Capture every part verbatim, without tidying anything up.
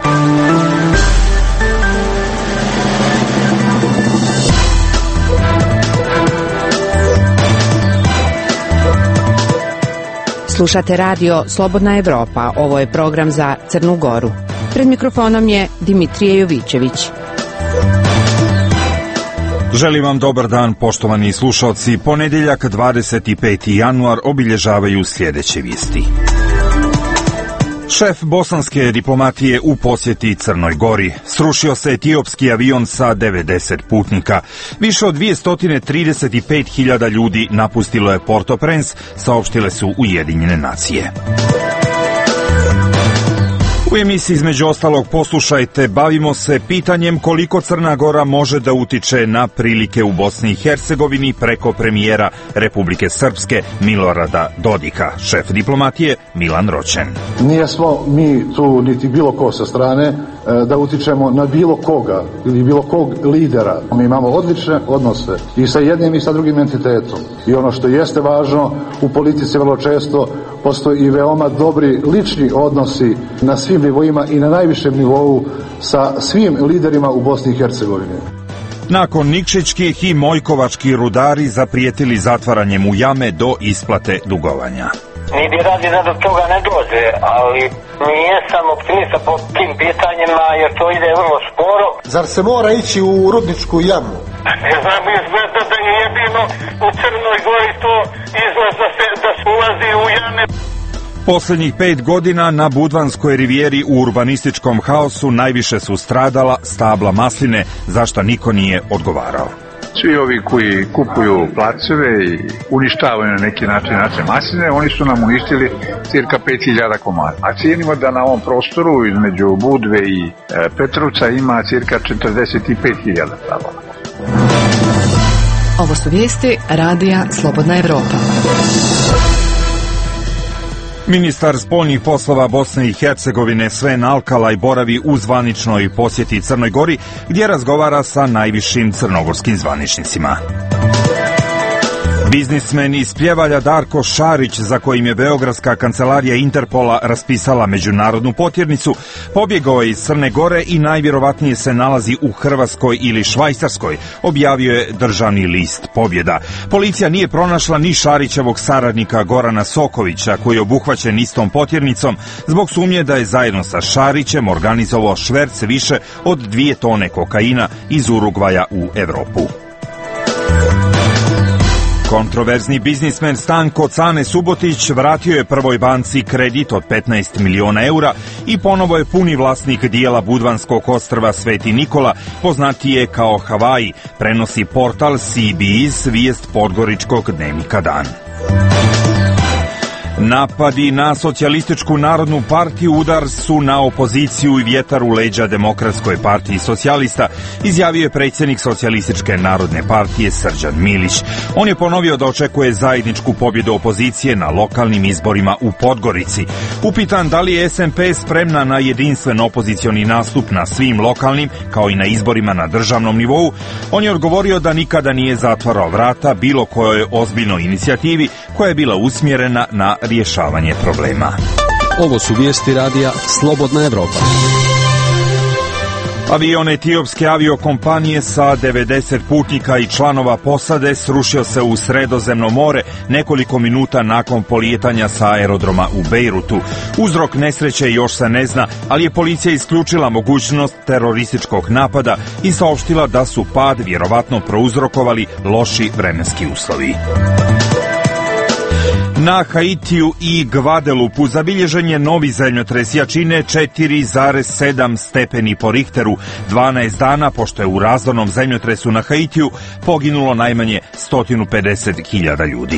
Slušate radio Slobodna Evropa, ovo je program za Crnu Goru. Pred mikrofonom je Dimitrije Jovićević. Želim vam dobar dan, poštovani slušalci. Ponedjeljak dvadeset peti januar obilježavaju sljedeće vijesti. Šef bosanske diplomatije u posjeti Crnoj Gori. Srušio se etiopski avion sa devedeset putnika. Više od dvjesto trideset pet hiljada ljudi napustilo je Port-au-Prince, saopštile su Ujedinjene nacije. U emisiji između ostalog poslušajte, bavimo se pitanjem koliko Crna Gora može da utiče na prilike u Bosni i Hercegovini preko premijera Republike Srpske Milorada Dodika. Šef diplomatije Milan Roćen. Nije smo mi tu niti bilo ko sa strane da utičemo na bilo koga ili bilo kog lidera. Mi imamo odlične odnose i sa jednim i sa drugim entitetom. I ono što jeste važno, u politici vrlo često postoji i veoma dobri lični odnosi na svim nivoima i na najvišem nivou sa svim liderima u Bosni i Hercegovini. Nakon Nikšićkih i Mojkovački rudari zaprijetili zatvaranjem u jame do isplate dugovanja. Mi bi radi da do toga ne dođe, ali nisam optimista po tim pitanjima jer to ide vrlo sporo. Zar se mora ići u rudničku jamu? Ne znam, izgleda da je jedino u Crnoj Gori to izlaz da se, da se ulazi u jame. Posljednjih pet godina na Budvanskoj rivijeri u urbanističkom haosu najviše su stradala stabla masline, za što niko nije odgovarao. Svi ovi koji kupuju placeve i uništavaju na neki način naše masline, oni su nam uništili cirka pet hiljada komada. A cijenimo da na ovom prostoru između Budve i e, Petrovca ima cirka četrdeset pet hiljada stabala. Ovo su vijesti radija Slobodna Evropa. Ministar spoljnih poslova Bosne i Hercegovine Sven Alkalaj boravi u zvaničnoj posjeti Crnoj Gori, gdje razgovara sa najvišim crnogorskim zvaničnicima. Biznismen iz Pljevalja Darko Šarić, za kojim je beogradska kancelarija Interpola raspisala međunarodnu potjernicu, pobjegao je iz Crne Gore i najvjerovatnije se nalazi u Hrvatskoj ili Švajcarskoj, objavio je državni list Pobjeda. Policija nije pronašla ni Šarićevog saradnika Gorana Sokovića, koji je obuhvaćen istom potjernicom, zbog sumnje da je zajedno sa Šarićem organizovao šverc više od dvije tone kokaina iz Urugvaja u Evropu. Kontroverzni biznismen Stanko Cane Subotić vratio je Prvoj banci kredit od petnaest miliona eura i ponovo je puni vlasnik dijela Budvanskog ostrva Sveti Nikola, poznatije kao Havaji, prenosi portal C B S, vijest podgoričkog dnevnika Dan. Napadi na Socijalističku narodnu partiju udar su na opoziciju i vjetar u leđa Demokratskoj partiji socijalista, izjavio je predsjednik Socijalističke narodne partije Srđan Milić. On je ponovio da očekuje zajedničku pobjedu opozicije na lokalnim izborima u Podgorici. Upitan da li je S N P spremna na jedinstven opozicioni nastup na svim lokalnim, kao i na izborima na državnom nivou, on je odgovorio da nikada nije zatvarao vrata bilo kojoj ozbiljnoj inicijativi koja je bila usmjerena na rješavanje problema. Ovo su vijesti radija Slobodna Evropa. Avion etiopske aviokompanije sa devedeset putnika i članova posade srušio se u Sredozemno more nekoliko minuta nakon polijetanja sa aerodroma u Bejrutu. Uzrok nesreće još se ne zna, ali je policija isključila mogućnost terorističkog napada i saopštila da su pad vjerovatno prouzrokovali loši vremenski uslovi. Na Haitiju i Gvadelupu zabilježen je novi zemljotres jačine četiri zarez sedam stepeni po Richteru, dvanaest dana pošto je u razornom zemljotresu na Haitiju poginulo najmanje sto pedeset hiljada ljudi.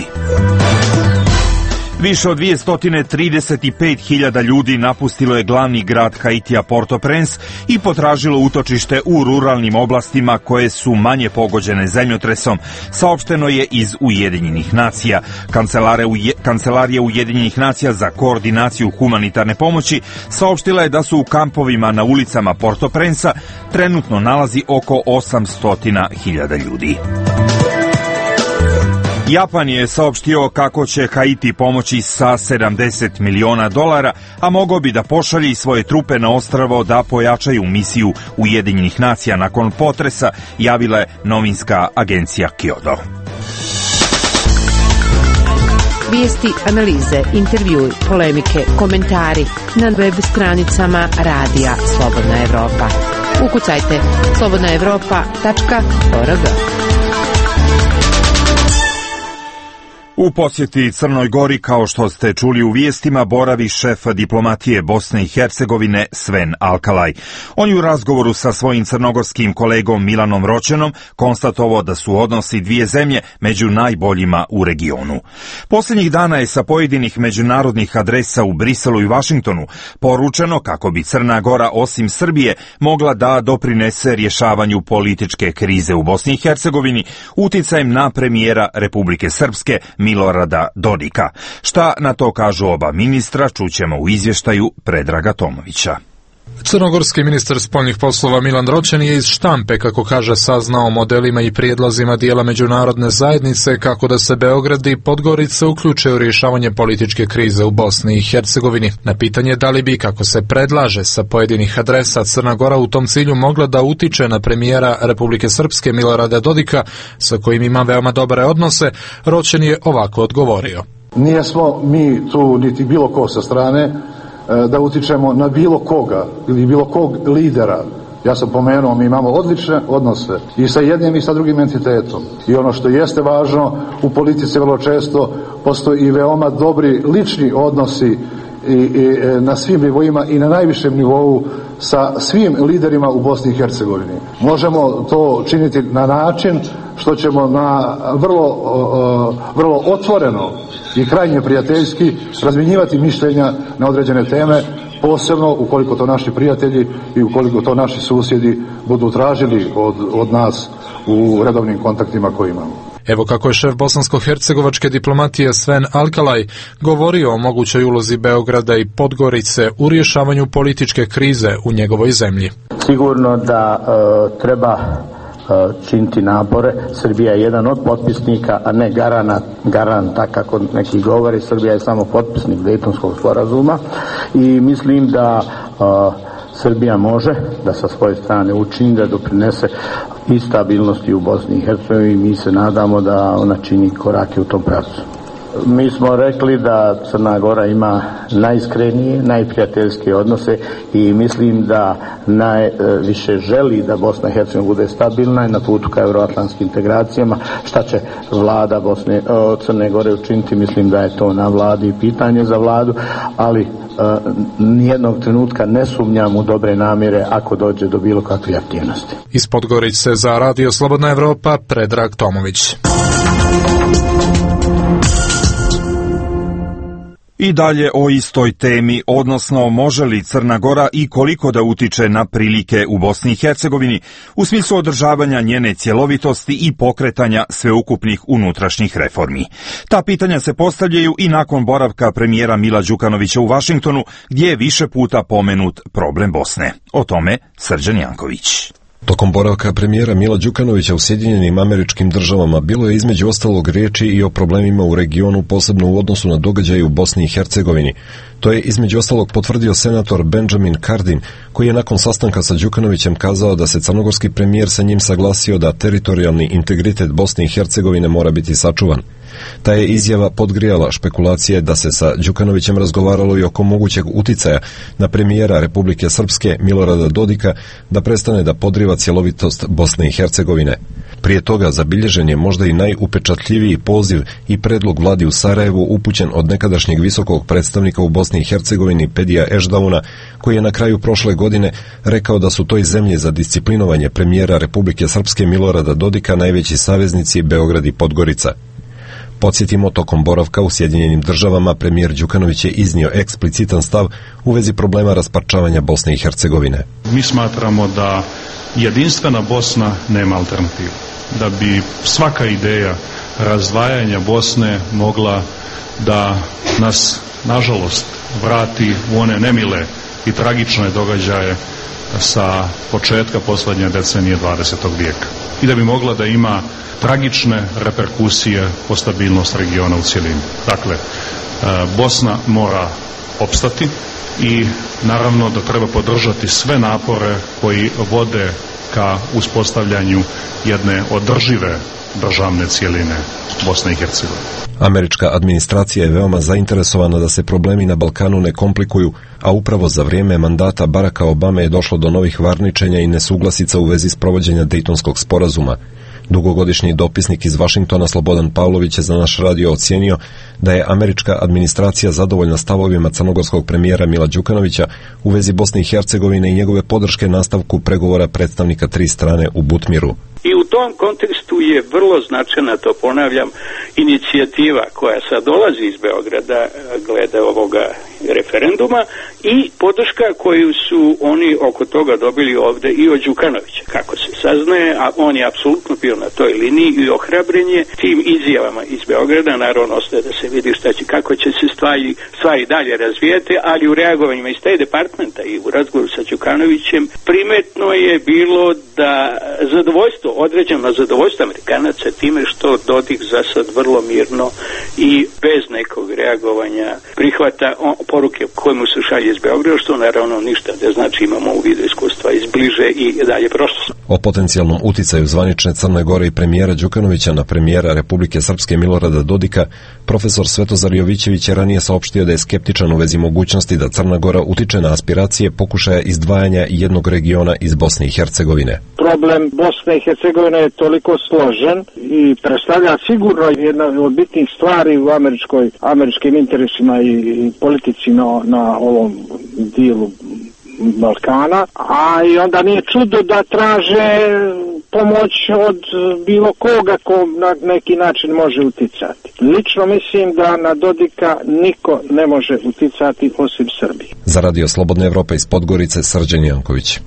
Više od dvjesto trideset pet hiljada ljudi napustilo je glavni grad Haitija Port-au-Prince i potražilo utočište u ruralnim oblastima koje su manje pogođene zemljotresom, saopšteno je iz Ujedinjenih nacija. Kancelarija Ujedinjenih nacija za koordinaciju humanitarne pomoći saopštila je da su u kampovima na ulicama Port-au-Princea trenutno nalazi oko osamsto hiljada ljudi. Japan je saopštio kako će Haiti pomoći sa sedamdeset miliona dolara, a mogao bi da pošalji svoje trupe na ostrvo da pojačaju misiju Ujedinjenih nacija nakon potresa, javila je novinska agencija Kyodo. Vijesti, analize, intervjui, polemike, komentari na web stranicama Radija Slobodna Evropa. Ukucajte slobodna evropa tačka org. U posjeti Crnoj Gori, kao što ste čuli u vijestima, boravi šef diplomatije Bosne i Hercegovine Sven Alkalaj. On je u razgovoru sa svojim crnogorskim kolegom Milanom Roćenom konstatovao da su odnosi dvije zemlje među najboljima u regionu. Posljednjih dana je sa pojedinih međunarodnih adresa u Briselu i Vašingtonu poručeno kako bi Crna Gora osim Srbije mogla da doprinese rješavanju političke krize u Bosni i Hercegovini uticajem na premijera Republike Srpske Milorada Dodika. Šta na to kažu oba ministra, čućemo u izvještaju Predraga Tomovića. Crnogorski ministar spoljnih poslova Milan Roćen je iz štampe, kako kaže, saznao modelima i prijedlozima dijela međunarodne zajednice kako da se Beograd i Podgorica uključe u rješavanje političke krize u Bosni i Hercegovini. Na pitanje da li bi, kako se predlaže, sa pojedinih adresa Crna Gora u tom cilju mogla da utiče na premijera Republike Srpske Milorada Dodika, sa kojim ima veoma dobre odnose, Roćen je ovako odgovorio. Nijesmo mi tu niti bilo ko sa strane da utičemo na bilo koga ili bilo kog lidera. Ja sam pomenuo, mi imamo odlične odnose i sa jednim i sa drugim entitetom. I ono što jeste važno, u politici vrlo često postoji i veoma dobri lični odnosi i, i na svim nivoima i na najvišem nivou sa svim liderima u Bosni i Hercegovini. Možemo to činiti na način što ćemo na vrlo, vrlo otvoreno i krajnje prijateljski razmjenjivati mišljenja na određene teme, posebno ukoliko to naši prijatelji i ukoliko to naši susjedi budu tražili od, od nas u redovnim kontaktima koje imamo. Evo kako je šef bosansko-hercegovačke diplomatije Sven Alkalaj govorio o mogućoj ulozi Beograda i Podgorice u rješavanju političke krize u njegovoj zemlji. Sigurno da e, treba činiti napore. Srbija je jedan od potpisnika, a ne garant, garanta kako neki govori. Srbija je samo potpisnik Dejtonskog sporazuma i mislim da uh, Srbija može da sa svoje strane učini, da doprinese i stabilnosti u Bosni i Hercegovini i mi se nadamo da ona čini korake u tom pravcu. Mi smo rekli da Crna Gora ima najiskrenije, najprijateljske odnose i mislim da najviše želi da Bosna i Hercegovina bude stabilna i na putu ka euroatlantskim integracijama. Šta će vlada Bosne, Crne Gore učiniti, mislim da je to na vladi i pitanje za vladu, ali Uh, nijednog trenutka ne sumnjam u dobre namjere ako dođe do bilo kakve aktivnosti. Iz Podgorice za Radio Slobodna Evropa, Predrag Tomović. I dalje o istoj temi, odnosno može li Crna Gora i koliko da utiče na prilike u Bosni i Hercegovini u smislu održavanja njene cjelovitosti i pokretanja sveukupnih unutrašnjih reformi. Ta pitanja se postavljaju i nakon boravka premijera Mila Đukanovića u Vašingtonu, gdje je više puta pomenut problem Bosne. O tome Srđan Janković. Tokom boravka premijera Mila Đukanovića u Sjedinjenim Američkim Državama bilo je između ostalog riječi i o problemima u regionu, posebno u odnosu na događaje u Bosni i Hercegovini. To je između ostalog potvrdio senator Benjamin Cardin, koji je nakon sastanka sa Đukanovićem kazao da se crnogorski premijer sa njim saglasio da teritorijalni integritet Bosne i Hercegovine mora biti sačuvan. Ta je izjava podgrijala špekulacije da se sa Đukanovićem razgovaralo i oko mogućeg uticaja na premijera Republike Srpske Milorada Dodika da prestane da podriva cjelovitost Bosne i Hercegovine. Prije toga zabilježen je možda i najupečatljiviji poziv i predlog vladi u Sarajevu upućen od nekadašnjeg visokog predstavnika u Bosni i Hercegovini Pedija Ešdauna, koji je na kraju prošle godine rekao da su toj zemlji za disciplinovanje premijera Republike Srpske Milorada Dodika najveći saveznici Beograd i Podgorica. Podsjetimo, tokom boravka u Sjedinjenim Državama premijer Đukanović je iznio eksplicitan stav u vezi problema rasparčavanja Bosne i Hercegovine. Mi smatramo da jedinstvena Bosna nema alternativu. Da bi svaka ideja razdvajanja Bosne mogla da nas, nažalost, vrati u one nemile i tragične događaje sa početka posljednje decenije dvadesetog vijeka. i da bi mogla da ima tragične reperkusije po stabilnost regiona u cjelini. Dakle, Bosna mora opstati i naravno da treba podržati sve napore koji vode ka uspostavljanju jedne održive državne cjeline Bosne i Hercegovine. Američka administracija je veoma zainteresovana da se problemi na Balkanu ne komplikuju, a upravo za vrijeme mandata Baracka Obame je došlo do novih varničenja i nesuglasica u vezi s provođenja Dejtonskog sporazuma. Dugogodišnji dopisnik iz Vašingtona Slobodan Pavlović je za naš radio ocijenio da je američka administracija zadovoljna stavovima crnogorskog premijera Mila Đukanovića u vezi Bosne i Hercegovine i njegove podrške nastavku pregovora predstavnika tri strane u Butmiru. I u tom kontekstu je vrlo značajna, to ponavljam, inicijativa koja sad dolazi iz Beograda glede ovoga referenduma i podrška koju su oni oko toga dobili ovde i od Đukanovića. Kako se saznaje, a on je apsolutno bio na toj liniji i ohrabrenje tim izjavama iz Beograda, naravno ostaje da se vidi šta će, kako će se stvari, stvari dalje razvijeti, ali u reagovanjima iz State Departmenta i u razgovoru sa Đukanovićem primetno je bilo da zadovoljstvo, određeno zadovoljstvo Amerikanaca time što Dodik za sad vrlo mirno i bez nekog reagovanja prihvata poruke koje mu se šalje iz Beograda, što naravno ništa da znači, imamo u vidu iskustva iz bliže i dalje prošlosti. O potencijalnom uticaju zvanične Crne Gore i premijera Đukanovića na premijera Republike Srpske Milorada Dodika, profesor Svetozar Jovićević je ranije saopštio da je skeptičan u vezi mogućnosti da Crna Gora utiče na aspiracije pokušaja izdvajanja jednog regiona iz Bosne i Hercegovine. Problem Bosne i Hercegovine je toliko složen i predstavlja sigurno jedna od bitnih stvari u američkoj, američkim interesima i, i politici na, na ovom dijelu Balkana, a i onda nije čudo da traže pomoć od bilo koga ko na neki način može uticati. Lično mislim da na Dodika niko ne može uticati osim Srbije. Za Radio Slobodna Evropa iz Podgorice, Srđan Janković.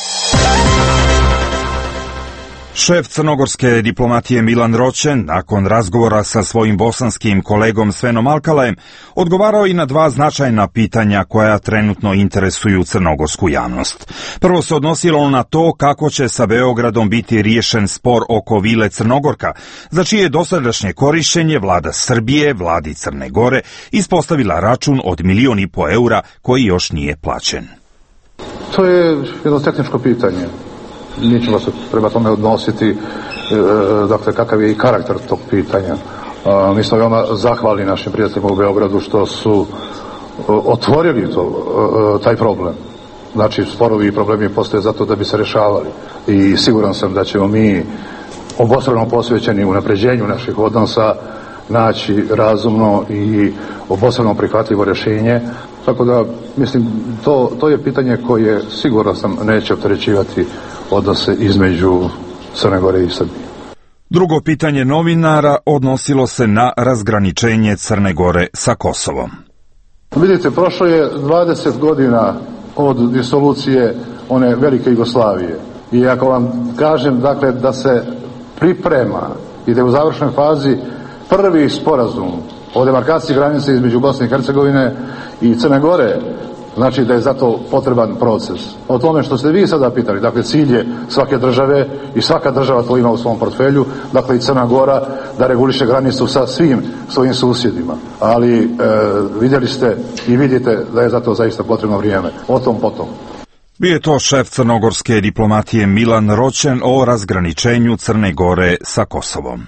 Šef crnogorske diplomatije Milan Roćen, nakon razgovora sa svojim bosanskim kolegom Svenom Alkalajem, odgovarao i na dva značajna pitanja koja trenutno interesuju crnogorsku javnost. Prvo se odnosilo na to kako će sa Beogradom biti riješen spor oko vile Crnogorka, za čije dosadašnje korišćenje vlada Srbije, vladi Crne Gore, ispostavila račun od milion i po eura koji još nije plaćen. To je jedno tehničko pitanje. Mi ćemo se prema tome odnositi, e, dakle, kakav je i karakter tog pitanja. A, mi smo veoma zahvalni našim prijateljima u Beogradu što su o, otvorili to, o, taj problem. Znači, sporovi i problemi postoje zato da bi se rešavali. I siguran sam da ćemo mi obostrano posvećeni unapređenju naših odnosa naći razumno i obostrano prihvatljivo rješenje. Tako da, mislim, to, to je pitanje koje sigurno sam neće opterećivati odnose između Crne Gore i Srbije. Drugo pitanje novinara odnosilo se na razgraničenje Crne Gore sa Kosovom. Vidite, prošlo je dvadeset godina od disolucije one velike Jugoslavije. I ako vam kažem, dakle, da se priprema i da je u završnoj fazi prvi sporazum o demarkaciji granice između Bosne i Hercegovine i Crne Gore, znači da je zato potreban proces. O tome što ste vi sada pitali, dakle, cilj je svake države i svaka država to ima u svom portfelju, dakle i Crna Gora, da reguliše granicu sa svim svojim susjedima. Ali e, vidjeli ste i vidite da je zato zaista potrebno vrijeme. O tom potom. Bio je to šef crnogorske diplomatije Milan Roćen o razgraničenju Crne Gore sa Kosovom.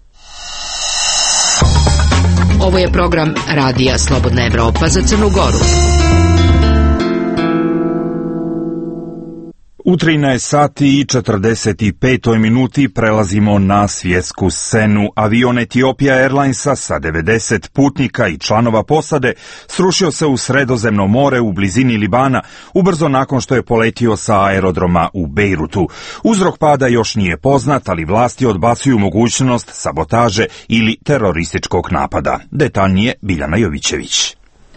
Ovo je program Radija Slobodna Evropa za Crnu Goru. U trinaest sati i četrdeset pet minuti prelazimo na svjetsku scenu. Avion Etiopija Airlinesa sa devedeset putnika i članova posade srušio se u Sredozemno more u blizini Libana ubrzo nakon što je poletio sa aerodroma u Bejrutu. Uzrok pada još nije poznat, ali vlasti odbacuju mogućnost sabotaže ili terorističkog napada. Detaljnije Biljana Jovićević.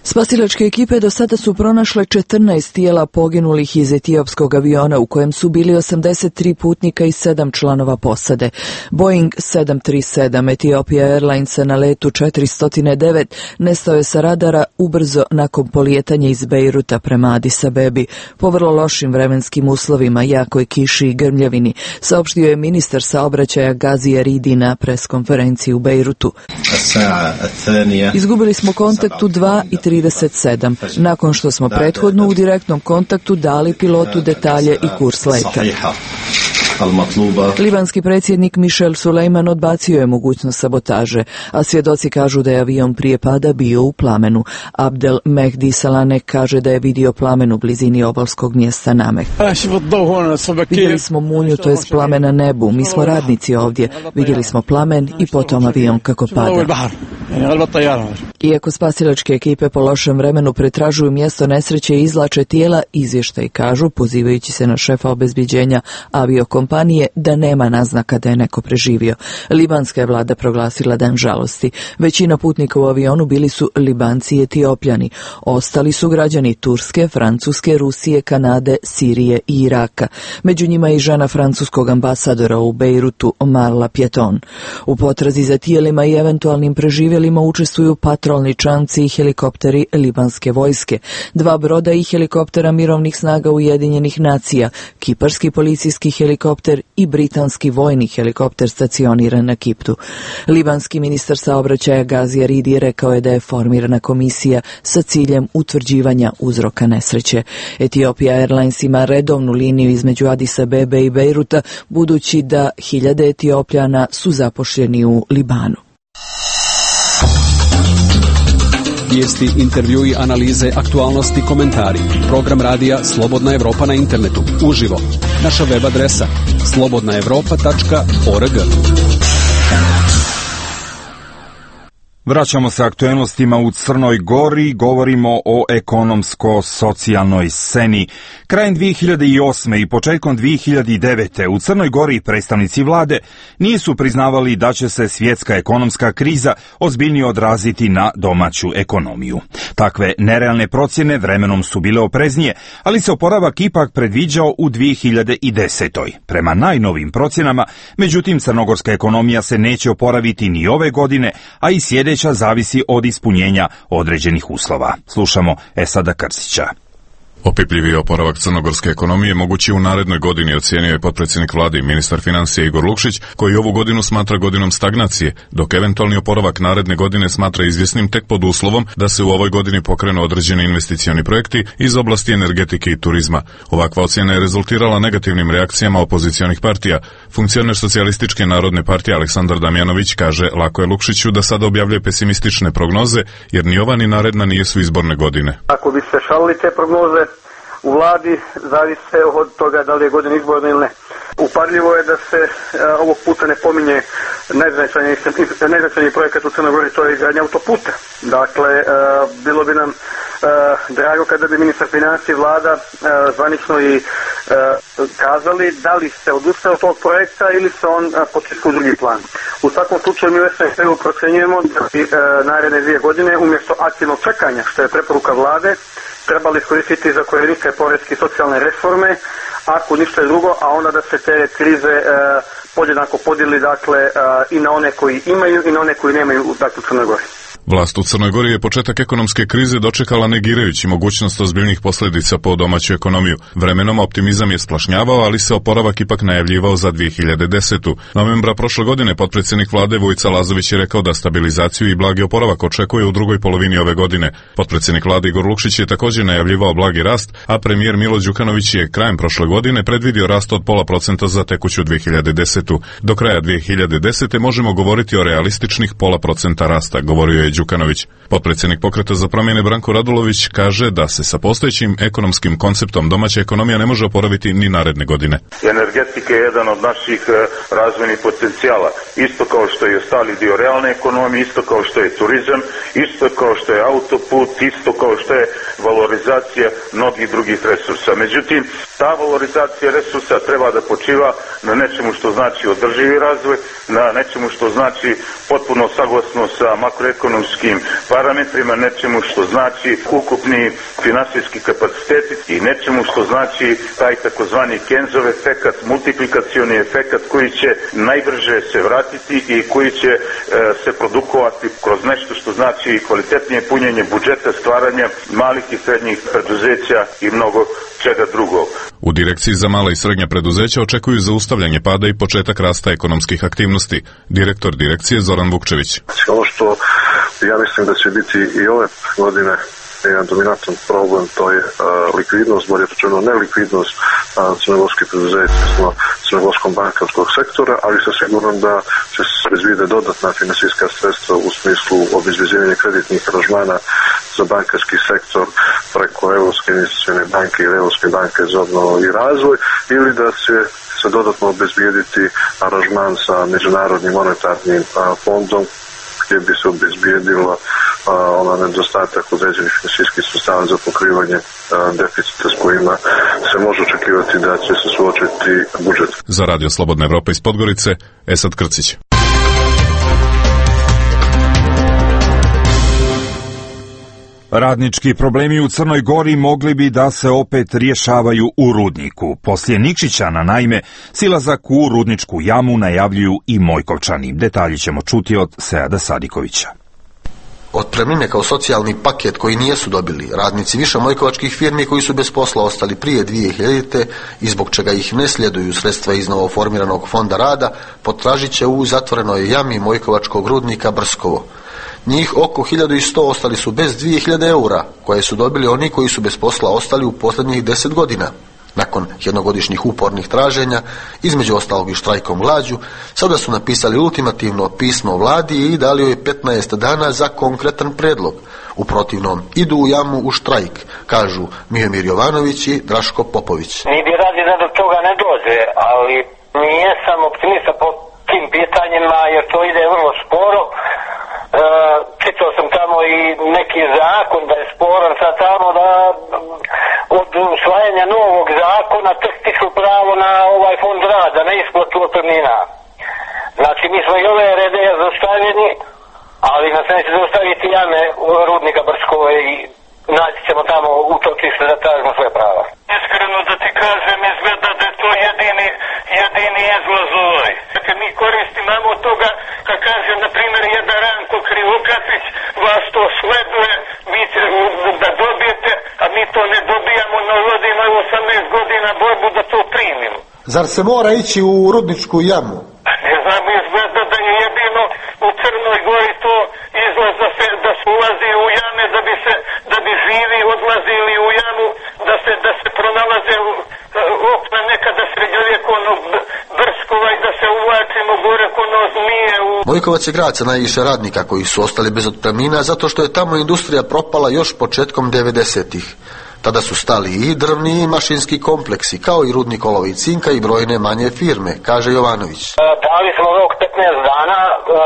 Spasilačke ekipe do sada su pronašle četrnaest tijela poginulih iz etiopskog aviona u kojem su bili osamdeset tri putnika i sedam članova posade. Boeing sedam tri sedam Ethiopia Airlinesa na letu četiristo devet nestao je sa radara ubrzo nakon polijetanja iz Bejruta prema Adis Abebi. Po vrlo lošim vremenskim uslovima, jakoj kiši i grmljavini, saopštio je ministar saobraćaja Gazi Aridi na preskonferenciji u Bejrutu. Izgubili smo kontakt u dva i trideset sedam, nakon što smo prethodno u direktnom kontaktu dali pilotu detalje i kurs leta. Libanski predsjednik Michel Sulejman odbacio je mogućnost sabotaže, a svjedoci kažu da je avion prije pada bio u plamenu. Abdel Mehdi Salanek kaže da je vidio plamen u blizini obalskog mjesta Namek. Vidjeli smo munju, to je plamen na nebu, mi smo radnici ovdje, vidjeli smo plamen i potom avion kako pada. Iako spasilačke ekipe po lošem vremenu pretražuju mjesto nesreće i izvlače tijela, izvještaji kažu, pozivajući se na šefa obezbjeđenja aviokompanije, da nema naznaka da je neko preživio. Libanska je vlada proglasila dan žalosti. Većina putnika u avionu bili su Libanci i Etiopljani. Ostali su građani Turske, Francuske, Rusije, Kanade, Sirije i Iraka. Među njima i žena francuskog ambasadora u Bejrutu, Marla Pjeton. U potrazi za tijelima i eventualnim preživjelima učestvuju patrolni čamci i helikopteri libanske vojske, dva broda i helikoptera mirovnih snaga Ujedinjenih nacija, kiparski policijski helikopter i britanski vojni helikopter stacioniran na Kipru. Libanski ministar saobraćaja Gazi Aridi rekao je da je formirana komisija sa ciljem utvrđivanja uzroka nesreće. Ethiopia Airlines ima redovnu liniju između Adis Abebe i Bejruta, budući da hiljade Etiopljana su zapošljeni u Libanu. Vijesti, intervjui, analize, aktualnosti, komentari. Program radija Slobodna Evropa na internetu. Uživo. Naša web adresa slobodna evropa tačka org. Vraćamo se aktuelnostima u Crnoj Gori, govorimo o ekonomsko-socijalnoj sceni. Krajem dvije hiljade osme i početkom dvije hiljade devete u Crnoj Gori predstavnici vlade nisu priznavali da će se svjetska ekonomska kriza ozbiljnije odraziti na domaću ekonomiju. Takve nerealne procjene vremenom su bile opreznije, ali se oporavak ipak predviđao u dvije hiljade desetoj. Prema najnovim procjenama, međutim, crnogorska ekonomija se neće oporaviti ni ove godine, a i sljedeće zavisi od ispunjenja određenih uslova. Slušamo Esada Krstića. Opipljiviji oporavak crnogorske ekonomije mogući u narednoj godini, ocijenio je potpredsjednik vlade i ministar financija Igor Lukšić, koji ovu godinu smatra godinom stagnacije, dok eventualni oporavak naredne godine smatra izvjesnim tek pod uslovom da se u ovoj godini pokrenu određeni investicioni projekti iz oblasti energetike i turizma. Ovakva ocjena je rezultirala negativnim reakcijama opozicionih partija. Funkcioner socijalističke narodne partije Aleksandar Damjanović kaže lako je Lukšiću da sada objavljuje pesimistične prognoze, jer ni ova ni naredna nijesu izborne godine. Ako bi se šalili te prognoze u vladi, zavise od toga da li je godina izborna ili ne. Uparljivo je da se a, ovog puta ne pominje najznačajniji, najznačajniji projekat u Crnoj Gori, to je izgradnja autoputa. Dakle, a, bilo bi nam a, drago kada bi ministar financija i vlada a, zvanično i a, kazali da li se odustaje od tog projekta ili se on potiska u drugi plan. U svakom slučaju mi u S N P-u procjenjujemo da bi a, naredne dvije godine umjesto aktivnog čekanja, što je preporuka vlade, trebali iskoristiti za korenite poreske i socijalne reforme, ako ništa drugo, a onda da se te krize e, podjednako podijeli, dakle, e, i na one koji imaju i na one koji nemaju, dakle, u Crnoj Gori. Vlast u Crnoj Gori je početak ekonomske krize dočekala negirajući mogućnost ozbiljnih posljedica po domaću ekonomiju. Vremenom optimizam je splašnjavao, ali se oporavak ipak najavljivao za dvije hiljade desetu. Novembra prošle godine potpredsjednik vlade Vujica Lazović je rekao da stabilizaciju i blagi oporavak očekuje u drugoj polovini ove godine. Potpredsjednik vlade Igor Lukšić je također najavljivao blagi rast, a premijer Milo Đukanović je krajem prošle godine predvidio rast od pola procenta za tekuću dvije hiljade desetu. Do kraja dvije hiljade desete možemo govoriti o realističnih pola procenta rasta, govorio je Đukanović. Potpredsjednik Pokreta za promjene Branko Radulović kaže da se sa postojećim ekonomskim konceptom domaća ekonomija ne može oporaviti ni naredne godine. Energetika je jedan od naših razvojnih potencijala, isto kao što je ostali dio realne ekonomije, isto kao što je turizam, isto kao što je autoput, isto kao što je valorizacija mnogih drugih resursa. Međutim, ta valorizacija resursa treba da počiva na nečemu što znači održivi razvoj, na nečemu što znači potpuno saglasno sa makroekonomskim ekonomskim parametrima, nečemu što znači ukupni finansijski kapaciteti i nečemu što znači taj takozvani Keynesov efekat, multiplikacioni efekat koji će najbrže se vratiti i koji će e, se produkovati kroz nešto što znači kvalitetnije punjenje budžeta, stvaranja malih i srednjih preduzeća i mnogo čega drugog. U Direkciji za mala i srednja preduzeća očekuju zaustavljanje pada i početak rasta ekonomskih aktivnosti. Direktor direkcije Zoran Vukčević. Ono što ja mislim da će biti i ove godine jedan dominantan problem, to je uh, likvidnost, bolje rečeno nelikvidnost uh, crnogorskih preduzeća, crnogorskog bankarskog sektora, ali sam siguran da će se razvijeti dodatna finansijska sredstva u smislu obezbeđivanja kreditnih aranžmana za bankarski sektor preko Evropske investicione banke i Evropske banke za obnovu i razvoj, ili da će se dodatno obezbijediti aranžman sa Međunarodnim monetarnim uh, fondom, gdje bi se obezbijedila ona nedostatak određenih finansijskih sredstava za pokrivanje a, deficita s kojima se može očekivati da će se suočiti budžet. Za Radio Slobodna Evropa iz Podgorice, Esad Krcić. Radnički problemi u Crnoj Gori mogli bi da se opet rješavaju u rudniku. Poslije Nikšićana, naime, silazak u rudničku jamu najavljuju i Mojkovčani. Detalji ćemo čuti od Seada Sadikovića. Otpremnine kao socijalni paket koji nijesu dobili radnici više mojkovačkih firmi koji su bez posla ostali prije dvije hiljadite i zbog čega ih ne sljeduju sredstva iz novoformiranog fonda rada, potražit će u zatvorenoj jami Mojkovačkog rudnika Brskovo. Njih oko hiljadu sto ostali su bez dvije hiljade eura, koje su dobili oni koji su bez posla ostali u posljednjih deset godina. Nakon jednogodišnjih upornih traženja, između ostalog i štrajkom glađu, sada su napisali ultimativno pismo vladi i dali joj petnaest dana za konkretan predlog. U protivnom, idu u jamu u štrajk, kažu Mihomir Jovanović i Draško Popović. Mi bi radi da do toga ne dođe, ali nisam optimista po tim pitanjima jer to ide vrlo sporo. Uh, čitao sam tamo i neki zakon da je sporan sad tamo da od usvajanja novog zakona tek stiču pravo na ovaj fond rada, na isplatu otpremnina. Znači mi smo i ove rede zaustavljeni, ali nas neće zaustaviti jame u rudnika Brskova i naći ćemo tamo utočište da tražimo svoje prava. Iskreno da ti kažem, izgleda da je to jedini, jedini izlaz ovaj. Dakle, mi koristimo od toga, kad kažem, na primjer, jedan Ranko Krivokapić, vas to sleduje, vi će da dobijete, a mi to ne dobijamo, no vodimo osamnaest godina borbu da to primimo. Zar se mora ići u rudničku jamu? Ne znam, izgleda da je jedino u Crnoj Gori to izlaz da se, da se ulazi u jame, da bi se, da bi živi odlazili u jamu, da se, da se pronalaze u, okna nekada srednjovjekovnog Brskova i da se uvlačimo gore kono zmije u... Mojkovac je grad sa najviše radnika koji su ostali bez otpremnina zato što je tamo industrija propala još početkom devedesetih. Tada su stali i drvni i mašinski kompleksi, kao i rudnik olova i cinka i brojne manje firme, kaže Jovanović. Dali smo rok petnaest dana,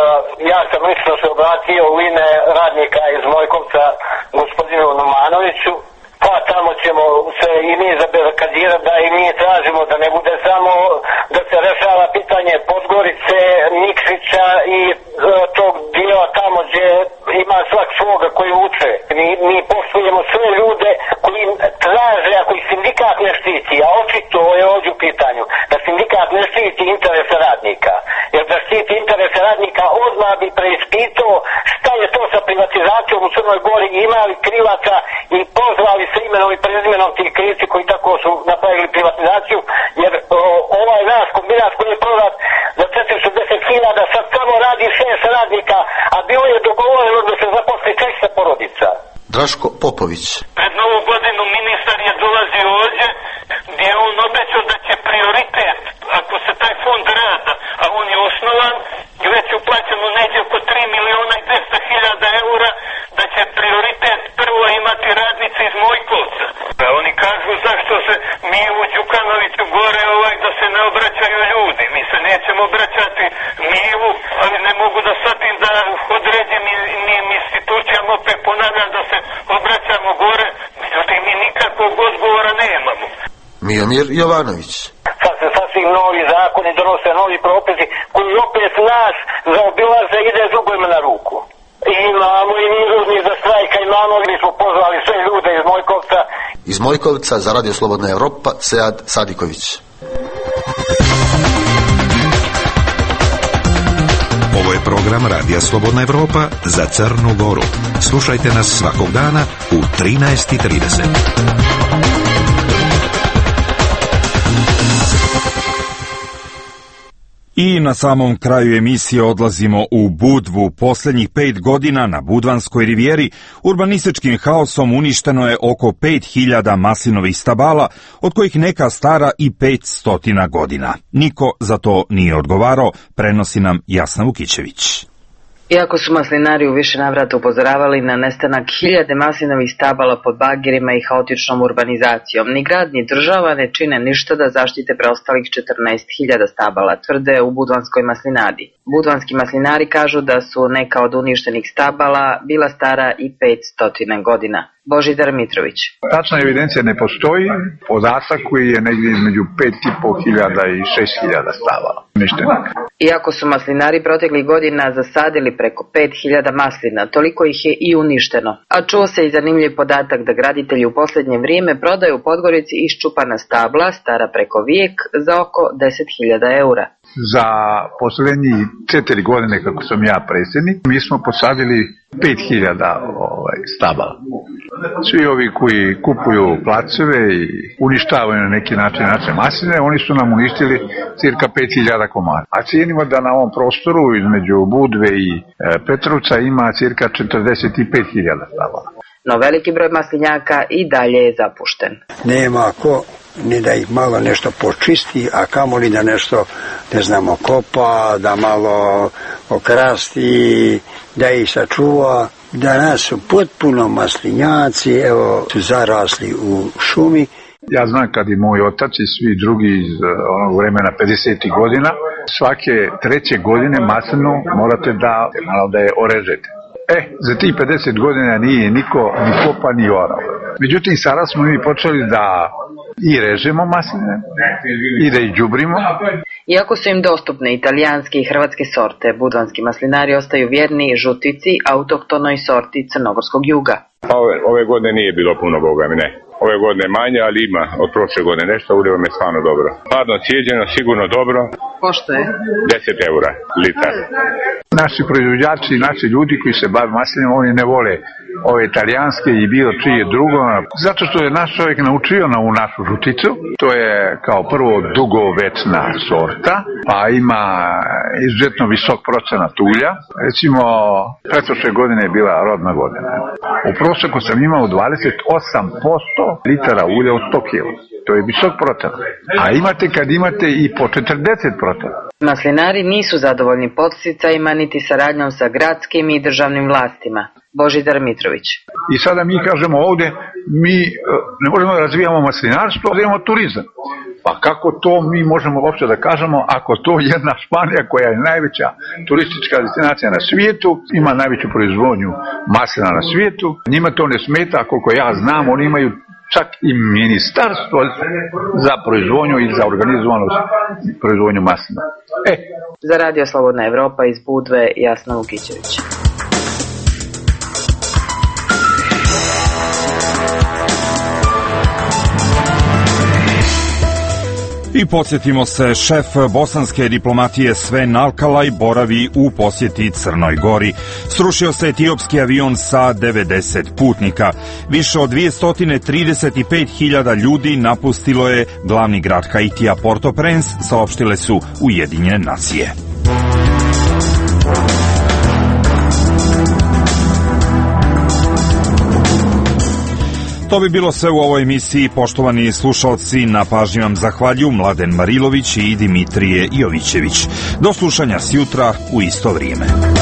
ja sam lično se obratio u ime radnika iz Mojkovca gospodinu Numanoviću, pa tamo ćemo se i mi zabezakadirati da i mi tražimo da ne bude samo da se rešava pitanje Podgorice, Nikšića i tog dijela tamo gdje ima svak svoga koji uče. Mi, mi poštujemo sve ljude koji traže, ako ih sindikat ne štiti, a očito je ovdje u pitanju, da sindikat ne štiti interese radnika. Jer da štiti interese radnika odmah bi preispitao šta je to sa privatizacijom u Crnoj Gori, imali krivaca i pozvali se imenom i prezimenom tih krivci koji tako su napravili privatizaciju, jer o, ovaj naš kombinat koji je prodat za četristo hiljada sad samo radi šest radnika, a bilo je dogovoreno da se zaposli četiristo porodica. Draško Popović. Pred novu godinu ministar je dolazio ovdje gdje je on obećao da će prioritet, ako se taj fond rada, a on je osnovan i već je uplaćeno negdje oko tri miliona i dvesta hiljada eura, da će prioritet prvo imati radnici iz Mojkovca. A oni kažu zašto se mi u Đukanoviću gore ovaj da se ne obraćaju ljudi. Mi se nećemo obraćati Milu, ali ne mogu da shvatim da određenim institucijama opet ponavljam da se obraćamo gore, međutim mi nikakvog odgovora nemamo. Mihomir Jovanović. Sad se sasvim novi zakoni donose, novi propisi koji opet nas zaobilaze i ide zubojima na ruku. Imamo i niz za štrajka, imamo, mi smo pozvali sve ljude iz Mojkovca. Iz Mojkovca za Radio Slobodna Evropa, Sead Sadiković. Ovo je program Radija Slobodna Evropa za Crnu Goru. Slušajte nas svakog dana u trinaest i trideset. I na samom kraju emisije odlazimo u Budvu. Posljednjih pet godina na Budvanskoj rivijeri urbanističkim haosom uništeno je oko pet hiljada maslinovih stabala, od kojih neka stara i pet stotina godina. Niko za to nije odgovarao, prenosi nam Jasna Vukićević. Iako su maslinari u više navrata upozoravali na nestanak hiljade maslinovih stabala pod bagirima i haotičnom urbanizacijom, ni grad ni država ne čine ništa da zaštite preostalih četrnaest hiljada stabala, tvrde u Budvanskoj maslinadi. Budvanski maslinari kažu da su neka od uništenih stabala bila stara i pet stotina godina. Božidar Mitrović. Tačna evidencija ne postoji, podatak koji je negdje između pet i po hiljada i šest hiljada stabala. Ništa. Iako su maslinari proteklih godina zasadili preko pet hiljada maslina, toliko ih je i uništeno. A čuo se i zanimljiv podatak da graditelji u posljednje vrijeme prodaju u Podgorici iščupana stabla, stara preko vijek, za oko deset hiljada eura. Za posljednji četiri godine kako sam ja predsjednik, mi smo posadili pet hiljada ovaj, stabala. Svi ovi koji kupuju placeve i uništavaju na neki način naše masline, oni su nam uništili cirka pet hiljada komada. A cijenimo da na ovom prostoru između Budve i e, Petrovca ima cirka četrdeset pet hiljada stabala. No veliki broj maslinjaka i dalje je zapušten. Nema ko ni da ih malo nešto počisti, a kamoli da nešto, ne znamo, kopa, da malo okrasti, da ih sačuva. Danas su potpuno maslinjaci, evo, su zarasli u šumi. Ja znam kad i moj otac i svi drugi iz onog vremena pedesetih godina, svake treće godine maslinu morate da, malo da je orežete. E, za tih pedeset godina nije niko ni kopa ni orao. Međutim, sada smo mi počeli da i režemo masline i da ih đubrimo. Iako su im dostupne italijanske i hrvatske sorte, budvanski maslinari ostaju vjerni žutici, autohtonoj sorti crnogorskog juga. Ove, ove godine nije bilo puno, boga mi ne. Ove godine manje, ali ima od prošle godine nešto, udio mi je stvarno dobro. Hladno cijeđeno, sigurno dobro. Pošto je? deset eura litar. Naši proizvođači i naši ljudi koji se bave maslinom, oni ne vole ove italijanske i bilo čije drugo. Zato što je naš čovjek naučio na ovu našu žuticu. To je kao prvo dugovečna sorta, pa ima izuzetno visok procenat ulja. Recimo, pretprošle godine je bila rodna godina. U prosjeku sam imao dvadeset osam posto litara ulja od sto kila. To je visok procenat. A imate kad imate i po četrdeset procenata. Maslinari nisu zadovoljni podsticajima niti saradnjom sa gradskim i državnim vlastima. Božidar Mitrović. I sada mi kažemo ovdje, mi ne možemo da razvijamo maslinarstvo, da imamo turizam. Pa kako to mi možemo uopće da kažemo ako to jedna Španija koja je najveća turistička destinacija na svijetu, ima najveću proizvodnju maslina na svijetu, njima to ne smeta, koliko ja znam, oni imaju čak i ministarstvo za proizvodnju i za organizovanost proizvodnju maslina. E. Za Radio Slobodna Evropa iz Budve, Jasna Vukićević. I podsjetimo se, šef bosanske diplomatije Sven Alkalaj boravi u posjeti Crnoj Gori. Srušio se etiopski avion sa devedeset putnika. Više od dvjesto trideset pet hiljada ljudi napustilo je glavni grad Haitija Port-au-Prince, saopštile su Ujedinjene nacije. To bi bilo sve u ovoj emisiji, poštovani slušalci, na pažnji vam zahvaljuju Mladen Marilović i Dimitrije Jovićević. Do slušanja sjutra u isto vrijeme.